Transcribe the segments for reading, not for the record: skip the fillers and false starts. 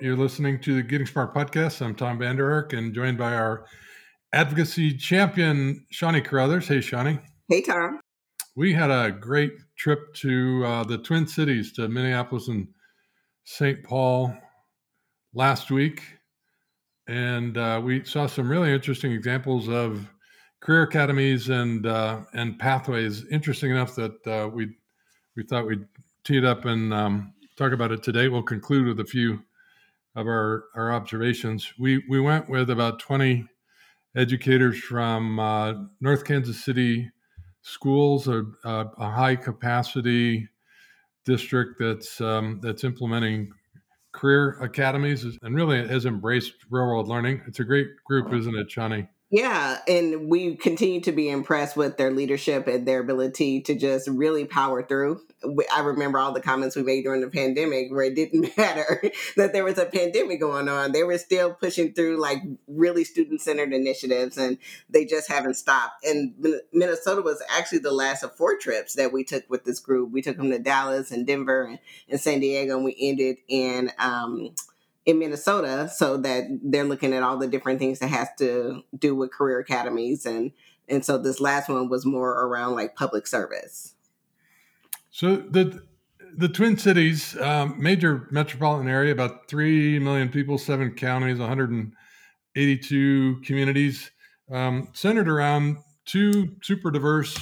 You're listening to the Getting Smart podcast. I'm Tom Vander Ark and joined by our advocacy champion, Shawnee Carruthers. Hey, Shawnee. Hey, Tom. We had a great trip to the Twin Cities, to Minneapolis and St. Paul last week. And we saw some really interesting examples of career academies and pathways. Interesting enough that we thought we'd tee it up and talk about it today. We'll conclude with a few of our observations. We went with about 20 educators from North Kansas City schools, a high capacity district that's implementing career academies and really has embraced real world learning. It's a great group, isn't it, Shawnee? Yeah, and we continue to be impressed with their leadership and their ability to just really power through. I remember all the comments we made during the pandemic where it didn't matter that there was a pandemic going on. They were still pushing through like really student-centered initiatives, and they just haven't stopped. And Minnesota was actually the last of 4 trips that we took with this group. We took them to Dallas and Denver and San Diego, and we ended in Minnesota, so that they're looking at all the different things that has to do with career academies. And so this last one was more around like public service. So the Twin Cities, major metropolitan area, about 3 million people, 7 counties, 182 communities, centered around 2 super diverse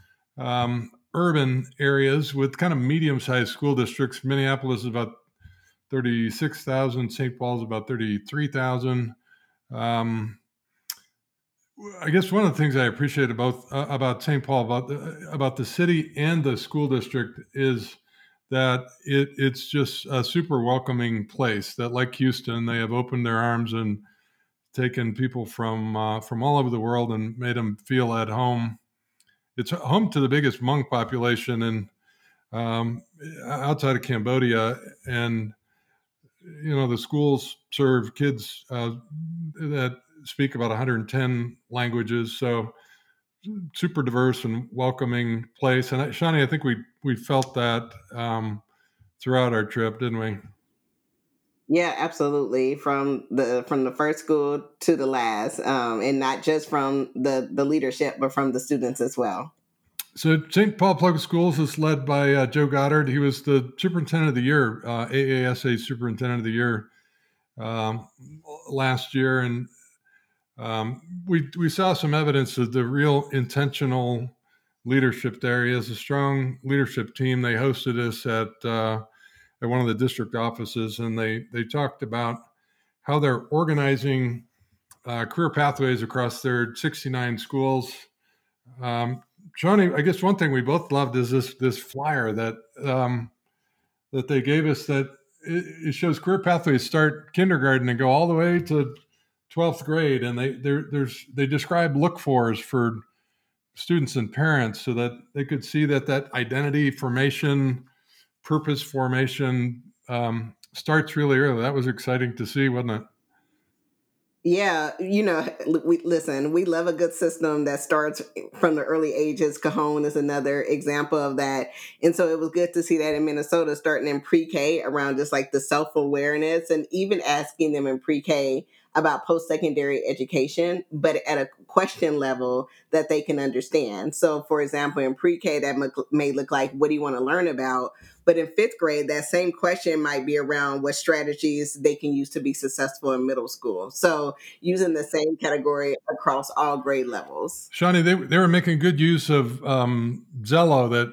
urban areas with kind of medium-sized school districts. Minneapolis is about 36,000. St. Paul's about 33,000. I guess one of the things I appreciate about St. Paul, about the city and the school district, is that it's just a super welcoming place. That, like Houston, they have opened their arms and taken people from all over the world and made them feel at home. It's home to the biggest Hmong population in outside of Cambodia, and the schools serve kids that speak about 110 languages. So super diverse and welcoming place. And Shawnee, I think we felt that throughout our trip, didn't we? Yeah, absolutely. From the first school to the last, and not just from the leadership, but from the students as well. So St. Paul Public Schools is led by Joe Goddard. He was the Superintendent of the Year, AASA Superintendent of the Year last year, and we saw some evidence of the real intentional leadership there. He has a strong leadership team. They hosted us at one of the district offices, and they talked about how they're organizing career pathways across their 69 schools. Johnny, I guess one thing we both loved is this flyer that they gave us, that it shows career pathways start kindergarten and go all the way to 12th grade, and they describe look-fors for students and parents so that they could see that identity formation, purpose formation starts really early. That was exciting to see, wasn't it? Yeah, we love a good system that starts from the early ages. Cajon is another example of that. And so it was good to see that in Minnesota, starting in pre-K around just like the self-awareness, and even asking them in pre-K about post-secondary education, but at a question level that they can understand. So for example, in pre-K, that may look like, what do you want to learn about? But in 5th grade, that same question might be around what strategies they can use to be successful in middle school. So using the same category across all grade levels. Shawnee, they were making good use of Zello, that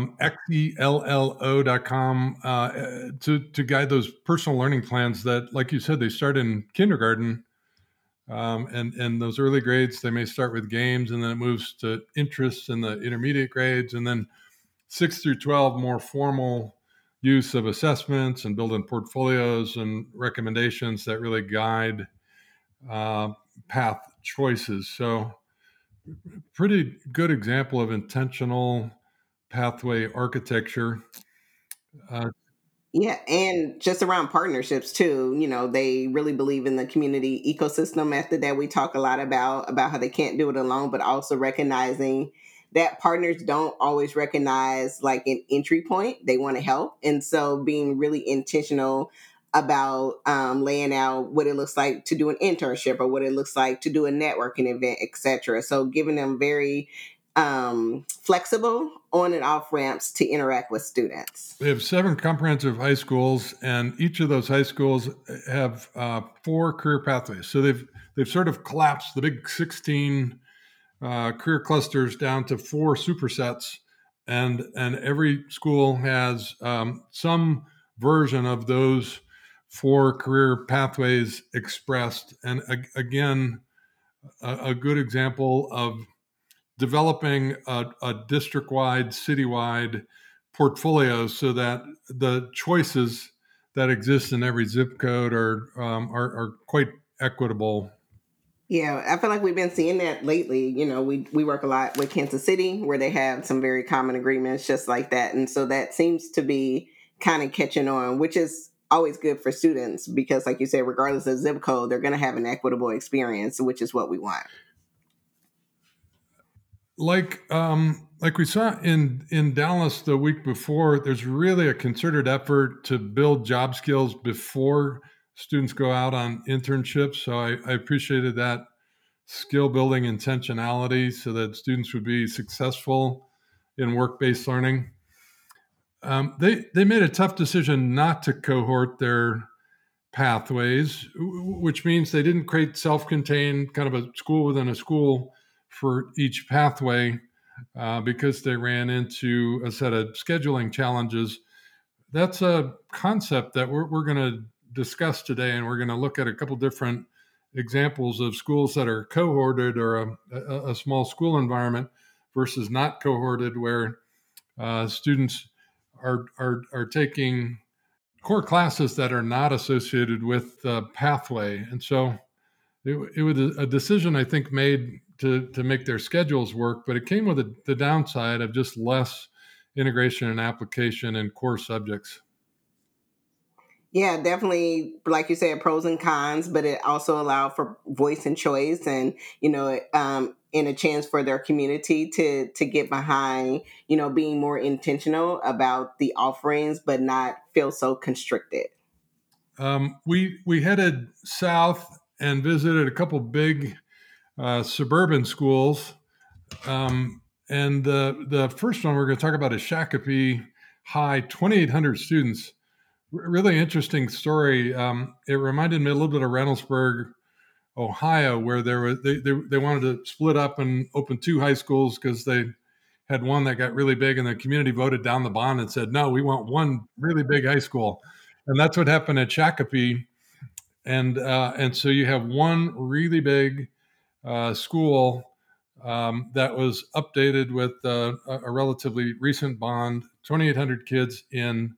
XELLO.com, to guide those personal learning plans that, like you said, they start in kindergarten. And those early grades, they may start with games, and then it moves to interests in the intermediate grades, and then 6 through 12, more formal use of assessments and building portfolios and recommendations that really guide path choices. So pretty good example of intentional pathway architecture. Yeah, and just around partnerships too. They really believe in the community ecosystem method that we talk a lot about how they can't do it alone, but also recognizing that partners don't always recognize like an entry point. They want to help. And so being really intentional about laying out what it looks like to do an internship or what it looks like to do a networking event, etc. So giving them very flexible on and off ramps to interact with students. We have 7 comprehensive high schools, and each of those high schools have 4 career pathways. So they've sort of collapsed the big 16 career clusters down to 4 supersets, and every school has some version of those 4 career pathways expressed. And again, a good example of developing a district-wide, citywide portfolio so that the choices that exist in every zip code are quite equitable. Yeah, I feel like we've been seeing that lately. You know, we work a lot with Kansas City where they have some very common agreements just like that. And so that seems to be kind of catching on, which is always good for students because, like you said, regardless of zip code, they're going to have an equitable experience, which is what we want. Like we saw in Dallas the week before, there's really a concerted effort to build job skills before students go out on internships. So I appreciated that skill building intentionality so that students would be successful in work-based learning. They made a tough decision not to cohort their pathways, which means they didn't create self-contained kind of a school within a school for each pathway because they ran into a set of scheduling challenges. That's a concept that we're going to discuss today, and we're going to look at a couple different examples of schools that are cohorted or a small school environment versus not cohorted, where students are taking core classes that are not associated with the pathway. And so it was a decision, I think, made to make their schedules work, but it came with the downside of just less integration and application in core subjects. Yeah, definitely, like you said, pros and cons, but it also allowed for voice and choice and, and a chance for their community to get behind, being more intentional about the offerings, but not feel so constricted. We headed south and visited a couple big suburban schools. And the first one we're going to talk about is Shakopee High, 2,800 students. Really interesting story. It reminded me a little bit of Reynoldsburg, Ohio, where they wanted to split up and open 2 high schools because they had one that got really big, and the community voted down the bond and said, no, we want one really big high school. And that's what happened at Shakopee. And so you have one really big school that was updated with a relatively recent bond, 2,800 kids in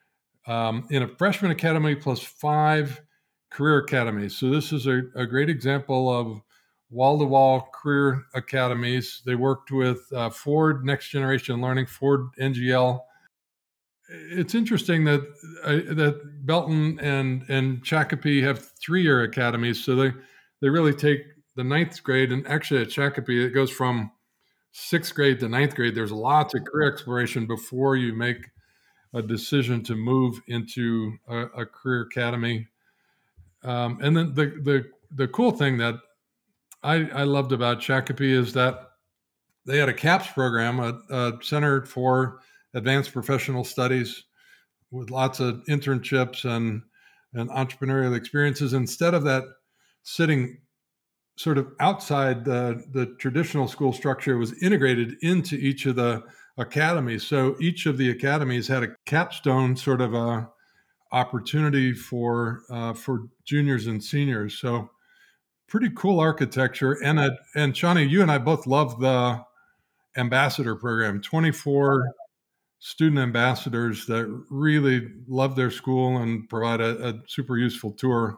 a freshman academy plus 5 career academies. So this is a great example of wall-to-wall career academies. They worked with Ford Next Generation Learning, Ford NGL. It's interesting that Belton and Shakopee have 3-year academies. So they really take the 9th grade, and actually at Shakopee, it goes from 6th grade to 9th grade. There's lots of career exploration before you make a decision to move into a career academy. And then the cool thing that I loved about Shakopee is that they had a CAPS program, a Center for Advanced Professional Studies, with lots of internships and entrepreneurial experiences. Instead of that sitting sort of outside the traditional school structure, was integrated into each of the academies. So each of the academies had a capstone sort of a opportunity for juniors and seniors. So pretty cool architecture. And Shawnee, you and I both love the ambassador program. 24 student ambassadors that really love their school and provide a super useful tour.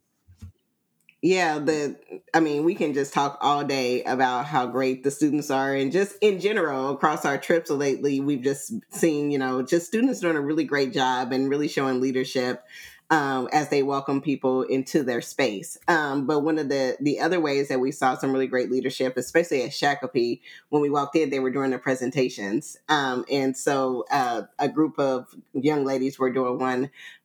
Yeah, we can just talk all day about how great the students are, and just in general across our trips lately, we've just seen, just students doing a really great job and really showing leadership as they welcome people into their space. But one of the other ways that we saw some really great leadership, especially at Shakopee, when we walked in, they were doing their presentations. And so a group of young ladies were doing one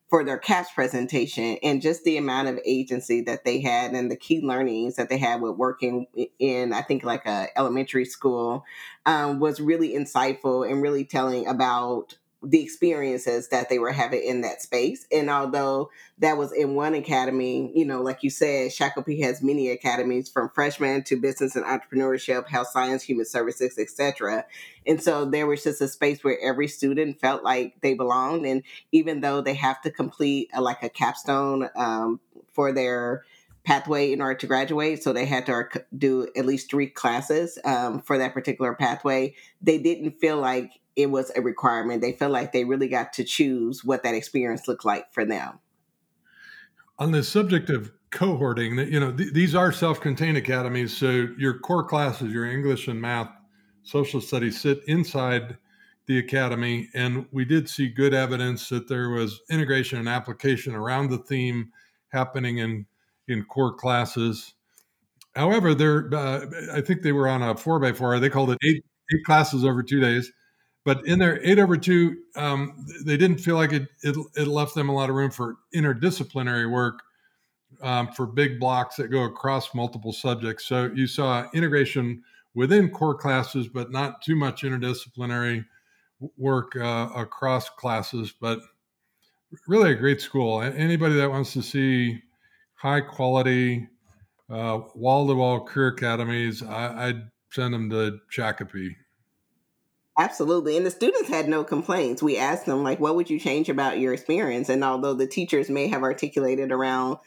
for their CAPS presentation, and just the amount of agency that they had and the key learnings that they had with working in, I think, like a elementary school, was really insightful and really telling about the experiences that they were having in that space. And although that was in one academy, like you said, Shakopee has many academies from freshman to business and entrepreneurship, health science, human services, etc. And so there was just a space where every student felt like they belonged. And even though they have to complete like a capstone for their pathway in order to graduate, so they had to do at least 3 classes for that particular pathway, they didn't feel like it was a requirement. They felt like they really got to choose what that experience looked like for them. On the subject of cohorting, these are self-contained academies, so your core classes, your English and math, social studies, sit inside the academy, and we did see good evidence that there was integration and application around the theme happening in core classes. However, I think they were on a 4x4. They called it eight classes over 2 days. But in their 8/2, they didn't feel like it left them a lot of room for interdisciplinary work, for big blocks that go across multiple subjects. So you saw integration within core classes, but not too much interdisciplinary work across classes. But really a great school. Anybody that wants to see high quality, wall-to-wall career academies, I'd send them to Shakopee. Absolutely. And the students had no complaints. We asked them, like, what would you change about your experience? And although the teachers may have articulated around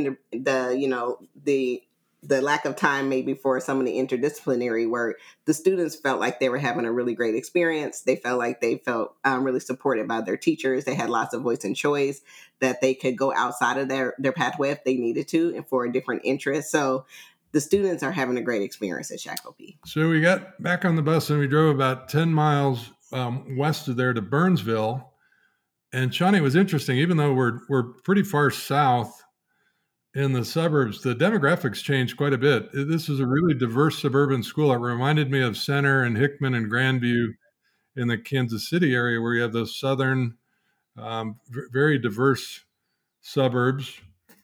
the lack of time maybe for some of the interdisciplinary work, the students felt like they were having a really great experience. They felt like they felt really supported by their teachers. They had lots of voice and choice, that they could go outside of their pathway if they needed to and for a different interest. So the students are having a great experience at Shakopee. So we got back on the bus and we drove about 10 miles west of there to Burnsville. And Shawnee, was interesting, even though we're pretty far south in the suburbs, the demographics changed quite a bit. This is a really diverse suburban school. It reminded me of Center and Hickman and Grandview in the Kansas City area, where you have those southern, very diverse suburbs.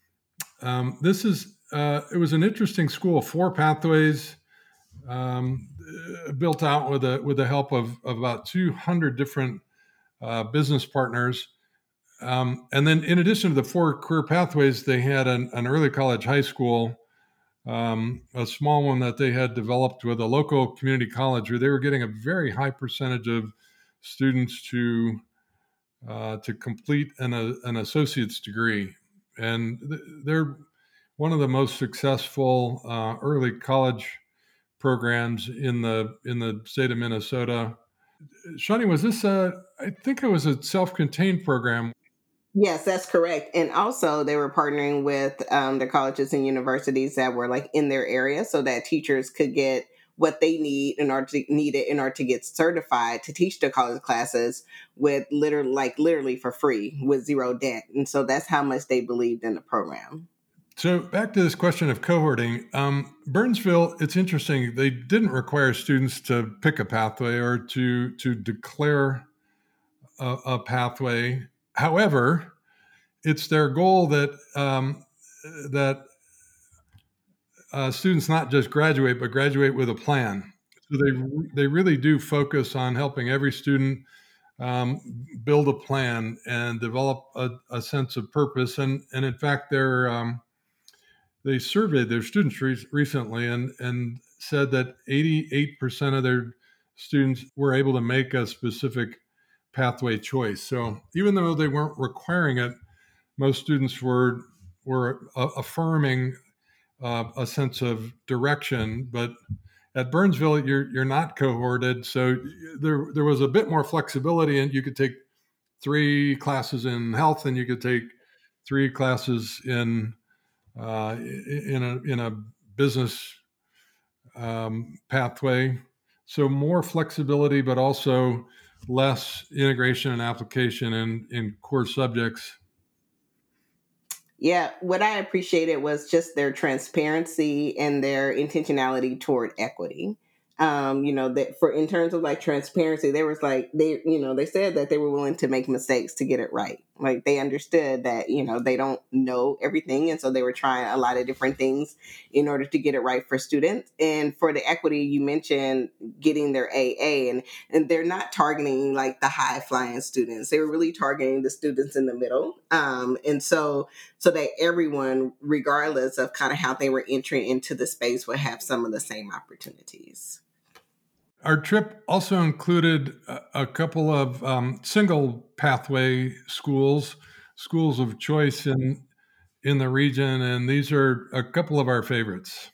It was an interesting school, 4 pathways, built out with the help of about 200 different business partners. And then in addition to the 4 career pathways, they had an early college high school, a small one that they had developed with a local community college, where they were getting a very high percentage of students to complete an associate's degree. And they're one of the most successful early college programs in the state of Minnesota. Shawnee, was this I think it was a self-contained program. Yes, that's correct. And also, they were partnering with the colleges and universities that were like in their area, so that teachers could get what they in order to get certified to teach their college classes with literally for free with zero debt. And so that's how much they believed in the program. So back to this question of cohorting, Burnsville, it's interesting. They didn't require students to pick a pathway or to declare a pathway. However, it's their goal that students not just graduate, but graduate with a plan. So they really do focus on helping every student build a plan and develop a sense of purpose. And in fact, they surveyed their students recently and said that 88% of their students were able to make a specific pathway choice. So even though they weren't requiring it, most students were affirming a sense of direction. But at Burnsville, you're not cohorted, so there was a bit more flexibility, and you could take 3 classes in health, and you could take 3 classes in a business pathway. So more flexibility, but also less integration and application in core subjects. Yeah, what I appreciated was just their transparency and their intentionality toward equity. That for in terms of like transparency, there was like they said that they were willing to make mistakes to get it right. Like they understood that they don't know everything, and so they were trying a lot of different things in order to get it right for students. And for the equity, you mentioned getting their AA, and they're not targeting like the high flying students. They were really targeting the students in the middle, and so that everyone, regardless of kind of how they were entering into the space, would have some of the same opportunities. Our trip also included a couple of single pathway schools of choice in the region, and these are a couple of our favorites.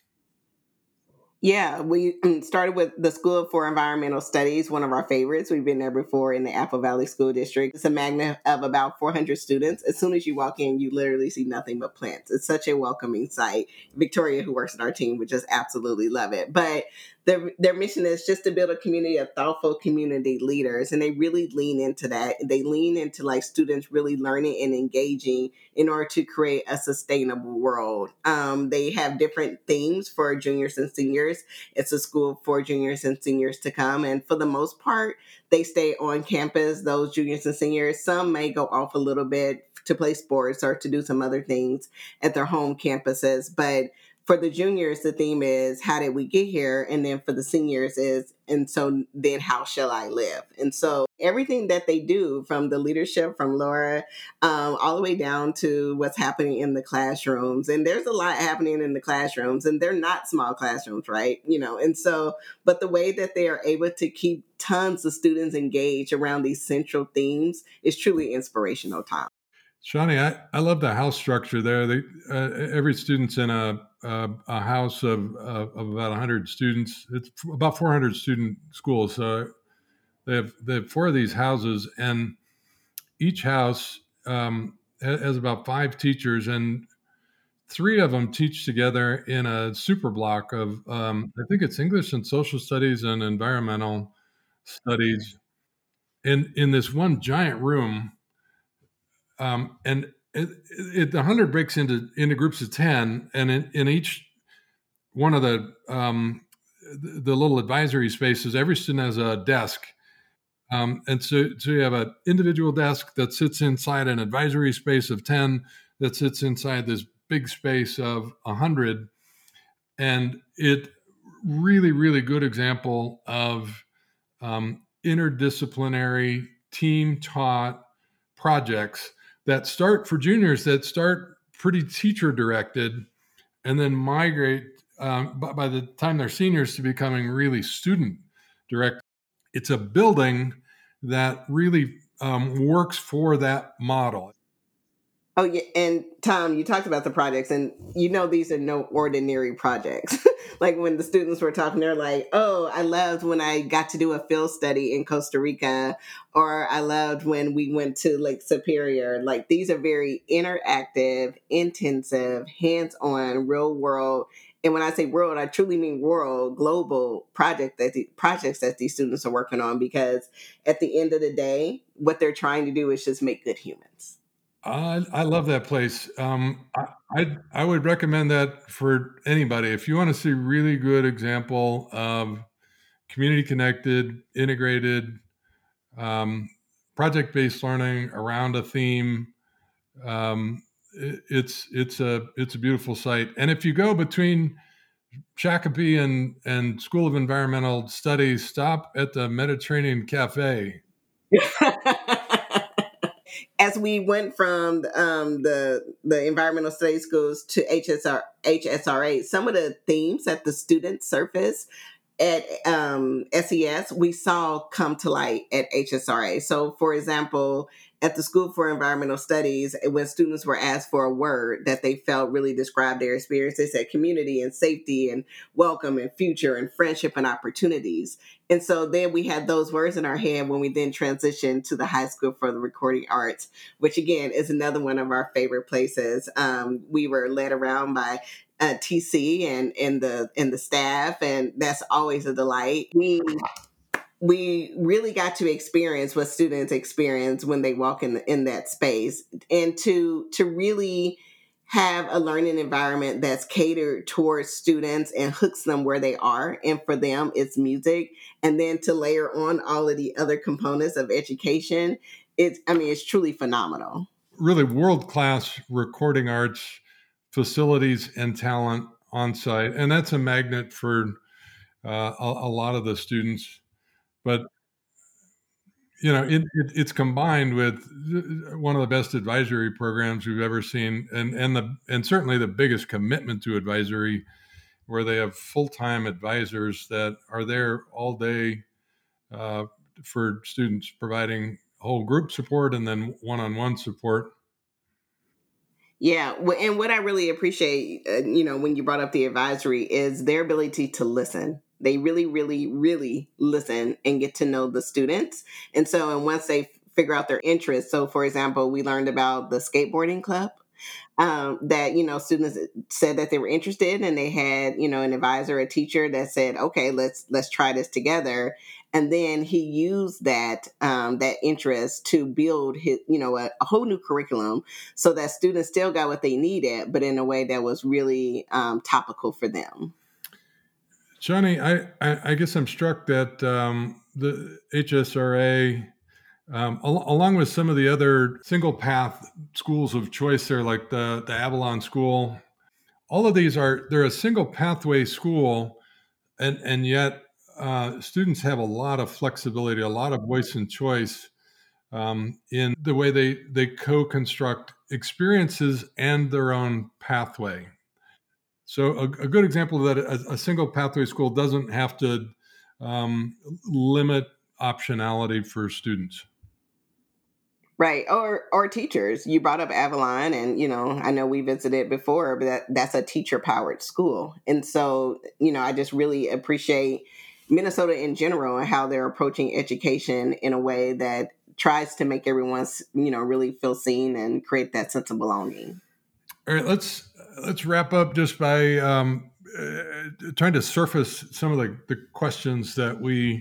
Yeah, we started with the School for Environmental Studies, one of our favorites. We've been there before in the Apple Valley School District. It's a magnet of about 400 students. As soon as you walk in, you literally see nothing but plants. It's such a welcoming site. Victoria, who works in our team, would just absolutely love it. But their mission is just to build a community of thoughtful community leaders, and they really lean into that. They lean into like students really learning and engaging in order to create a sustainable world. They have different themes for juniors and seniors. It's a school for juniors and seniors to come, and for the most part, they stay on campus. Those juniors and seniors, some may go off a little bit to play sports or to do some other things at their home campuses, but for the juniors, the theme is how did we get here? And then for the seniors is, and so then how shall I live? And so everything that they do from the leadership from Laura all the way down to what's happening in the classrooms. And there's a lot happening in the classrooms, and they're not small classrooms, right? And so, but the way that they are able to keep tons of students engaged around these central themes is truly inspirational, Tom. Shawnee, I love the house structure there. Every student's in a house of about 100 students. It's about 400 student school. So they have four of these houses, and each house has about five teachers, and three of them teach together in a super block of I think it's English and social studies and environmental studies in this one giant room. And the 100 breaks into groups of 10, and in each one of the little advisory spaces, every student has a desk. And so you have an individual desk that sits inside an advisory space of 10 that sits inside this big space of 100. And it really, really good example of interdisciplinary team taught projects that start for juniors that start pretty teacher directed and then migrate by the time they're seniors to becoming really student directed. It's a building that really works for that model. Oh yeah, and Tom, you talked about the projects, and these are no ordinary projects. Like when the students were talking, they're like, "Oh, I loved when I got to do a field study in Costa Rica, or I loved when we went to Lake Superior." Like these are very interactive, intensive, hands-on, real world. And when I say world, I truly mean world, global projects that these students are working on. Because at the end of the day, what they're trying to do is just make good humans. I love that place. I would recommend that for anybody. If you want to see really good example of community connected, integrated, project based learning around a theme, it's a beautiful site. And if you go between Shakopee and School of Environmental Studies, stop at the Mediterranean Cafe. As we went from the environmental studies schools to HSRA, some of the themes that the students surface at SES, we saw come to light at HSRA. So, for example, at the School for Environmental Studies, when students were asked for a word that they felt really described their experience, they said community and safety and welcome and future and friendship and opportunities. And so then we had those words in our head when we then transitioned to the High School for the Recording Arts, which again is another one of our favorite places. We were led around by TC and the staff, and that's always a delight. We really got to experience what students experience when they walk in that space, and to really have a learning environment that's catered towards students and hooks them where they are. And for them, it's music. And then to layer on all of the other components of education, it's truly phenomenal. Really world-class recording arts facilities and talent on site. And that's a magnet for a lot of the students. But it's combined with one of the best advisory programs we've ever seen, and certainly the biggest commitment to advisory, where they have full-time advisors that are there all day for students, providing whole group support and then one-on-one support. Yeah, and what I really appreciate, when you brought up the advisory, is their ability to listen. They really, really, really listen and get to know the students. And once they figure out their interests, so for example, we learned about the skateboarding club, that students said that they were interested, and they had an advisor, a teacher that said, okay, let's try this together. And then he used that interest to build his a whole new curriculum, so that students still got what they needed, but in a way that was really topical for them. Johnny, I guess I'm struck that the HSRA, along with some of the other single path schools of choice there, like the Avalon School, all of these they're a single pathway school, and yet students have a lot of flexibility, a lot of voice and choice in the way they co-construct experiences and their own pathway. So a good example of that, a single pathway school doesn't have to limit optionality for students. Right. Or teachers. You brought up Avalon, and I know we visited before, but that's a teacher powered school. And so, I just really appreciate Minnesota in general and how they're approaching education in a way that tries to make everyone, really feel seen and create that sense of belonging. All right, let's wrap up just by trying to surface some of the questions that we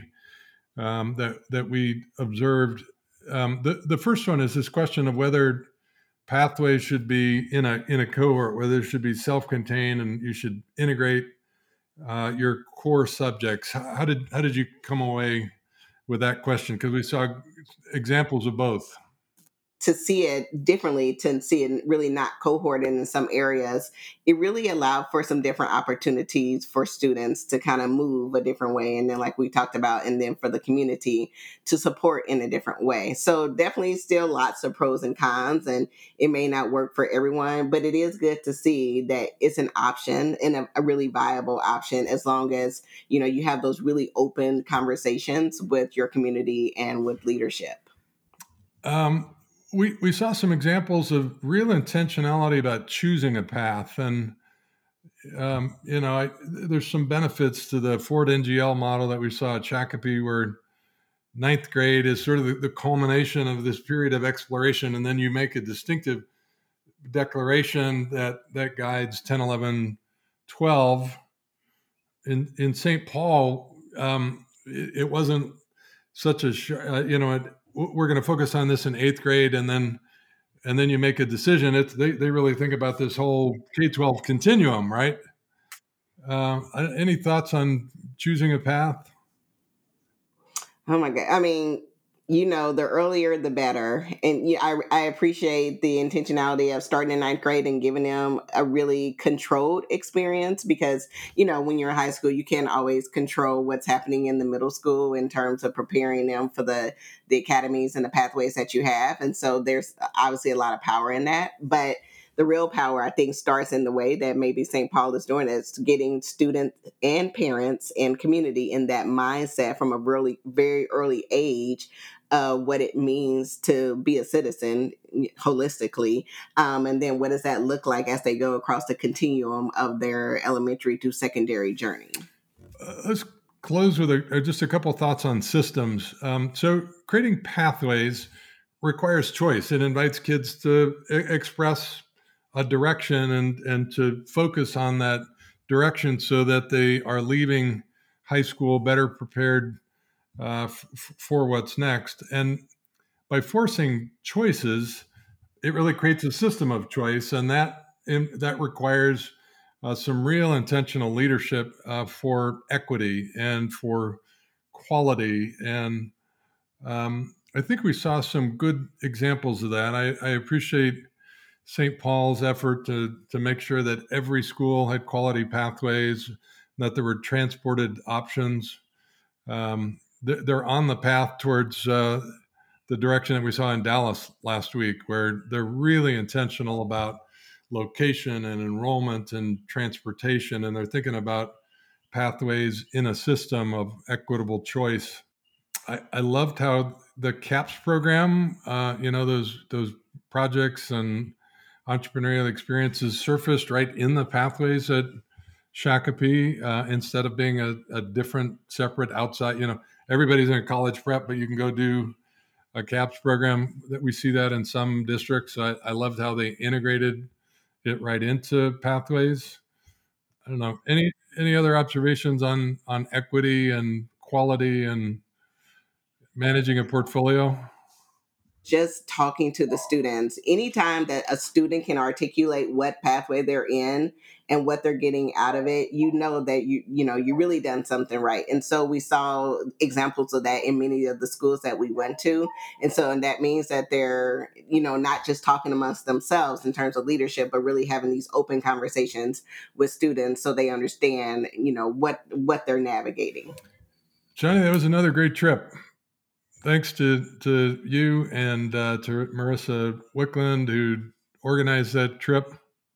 that we observed. The first one is this question of whether pathways should be in a cohort, whether it should be self-contained and you should integrate your core subjects. How did you come away with that question? Because we saw examples of both. To see it differently, to see it really not cohorted in some areas, it really allowed for some different opportunities for students to kind of move a different way. And then, like we talked about, and then for the community to support in a different way. So definitely still lots of pros and cons, and it may not work for everyone, but it is good to see that it's an option, and a really viable option, as long as, you have those really open conversations with your community and with leadership. We saw some examples of real intentionality about choosing a path, and there's some benefits to the Ford NGL model that we saw at Shakopee, where ninth grade is sort of the culmination of this period of exploration, and then you make a distinctive declaration that guides 10, 11, 12. In St. Paul, it wasn't such a we're going to focus on this in eighth grade, and then you make a decision. They really think about this whole K-12 continuum, right? Any thoughts on choosing a path? Oh my God. I mean, the earlier the better. And yeah, I appreciate the intentionality of starting in ninth grade and giving them a really controlled experience, because, when you're in high school, you can't always control what's happening in the middle school in terms of preparing them for the academies and the pathways that you have. And so there's obviously a lot of power in that. But the real power, I think, starts in the way that maybe St. Paul is doing. It's getting students and parents and community in that mindset from a really very early age of what it means to be a citizen holistically. And then what does that look like as they go across the continuum of their elementary to secondary journey? Let's close with just a couple of thoughts on systems. So creating pathways requires choice. It invites kids to express a direction and to focus on that direction, so that they are leaving high school better prepared for what's next. And by forcing choices, it really creates a system of choice, and that that requires some real intentional leadership for equity and for quality. And I think we saw some good examples of that. I appreciate St. Paul's effort to make sure that every school had quality pathways, that there were transported options. They're on the path towards the direction that we saw in Dallas last week, where they're really intentional about location and enrollment and transportation, and they're thinking about pathways in a system of equitable choice. I loved how the CAPS program, those projects and entrepreneurial experiences surfaced right in the pathways at Shakopee instead of being a different, separate outside. Everybody's in a college prep, but you can go do a CAPS program. That we see that in some districts. I loved how they integrated it right into pathways. I don't know, any other observations on equity and quality and managing a portfolio? Just talking to the students, anytime that a student can articulate what pathway they're in and what they're getting out of it, you know that you really done something right. And so we saw examples of that in many of the schools that we went to. And that means that they're, not just talking amongst themselves in terms of leadership, but really having these open conversations with students so they understand, what they're navigating. Johnny, that was another great trip. Thanks to you and to Marissa Wickland, who organized that trip.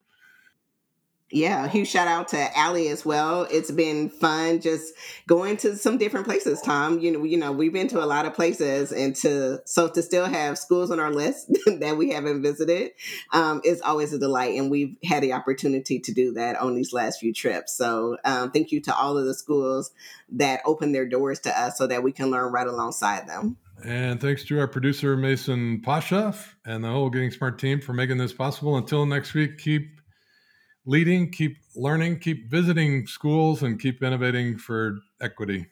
Yeah, huge shout out to Allie as well. It's been fun just going to some different places, Tom. We've been to a lot of places, and to still have schools on our list that we haven't visited is always a delight. And we've had the opportunity to do that on these last few trips. So thank you to all of the schools that opened their doors to us so that we can learn right alongside them. And thanks to our producer, Mason Pasha, and the whole Getting Smart team for making this possible. Until next week, keep leading, keep learning, keep visiting schools, and keep innovating for equity.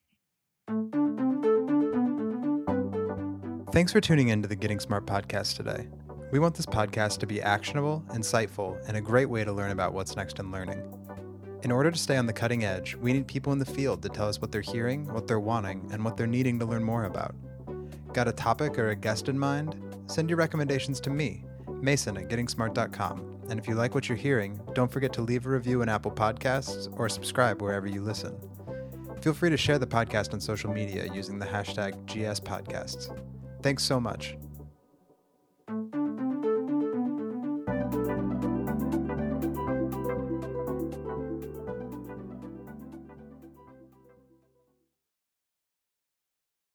Thanks for tuning in to the Getting Smart podcast today. We want this podcast to be actionable, insightful, and a great way to learn about what's next in learning. In order to stay on the cutting edge, we need people in the field to tell us what they're hearing, what they're wanting, and what they're needing to learn more about. Got a topic or a guest in mind? Send your recommendations to me, Mason at gettingsmart.com. And if you like what you're hearing, don't forget to leave a review in Apple Podcasts or subscribe wherever you listen. Feel free to share the podcast on social media using the hashtag GSPodcasts. Thanks so much.